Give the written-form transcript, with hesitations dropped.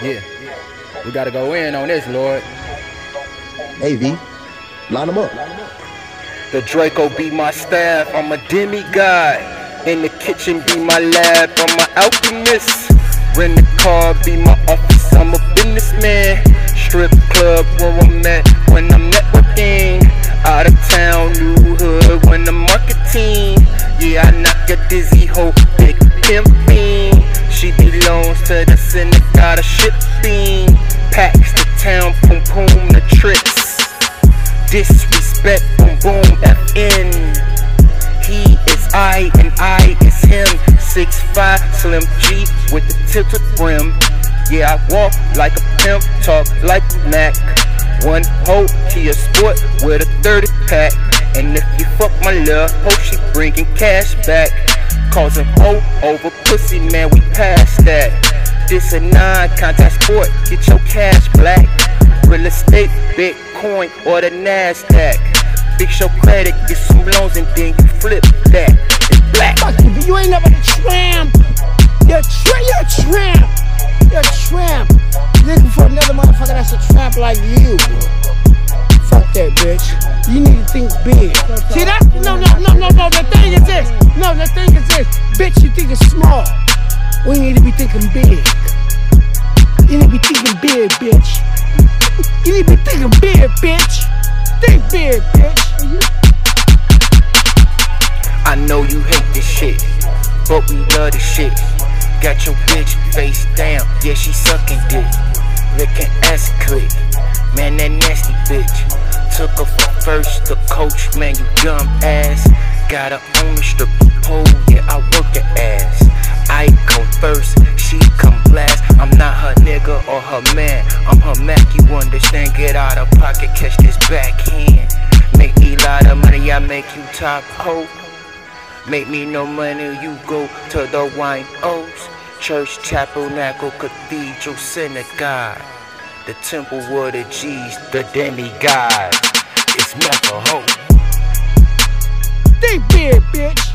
Yeah, we gotta go in on this, Lord. Hey, V, line them up. The Draco be my staff, I'm a demigod. In the kitchen be my lab, I'm an alchemist. Rent the car, be my office, I'm a businessman. Strip club where I'm at when I'm networking. Out of town, new hood when I'm marketing. Yeah, I knock a dizzy hoe, big pimping. She belongs to the synagogue of shipping. Packs the town, boom boom the tricks. Disrespect, boom boom FN. He is I and I is him. 6'5", Slim G with the tilted brim. Yeah, I walk like a pimp, talk like a Mac. One hoe, he a sport with a 30 pack. And if you fuck my lil' hoe, she bringing cash back. Causing hoe over pussy, man, we past that. This a non-contact sport, get your cash black. Real estate, Bitcoin, or the NASDAQ. Fix your credit, get some loans, and then you flip that. It's black. Fuck you ain't never a tramp. You're a tramp. You're a tramp. Looking for another motherfucker that's a tramp like you. Fuck that, bitch. You need to think big. See that? No. The thing is this. No, the thing is this. Bitch, you think it's small. We need to be thinking big. You need to be thinking big, bitch. You need to be thinking big, bitch. Think big, bitch. I know you hate this shit, but we love this shit. Got your bitch face down, yeah, she sucking dick. Licking ass click, man, that nasty bitch. Took her from first to coach, man, you dumb ass. Got her on the stripper pole, yeah, I work her ass. I come first, she come last. I'm not her nigga or her man, I'm her Mac, you understand? Get out of pocket, catch this backhand. Make me a lot of money, I make you top hoe. Make me no money, you go to the wine O's. Church, tabernacle, cathedral, synagogue. The temple of the G's, the demigod. It's mental hope. Think big, bitch.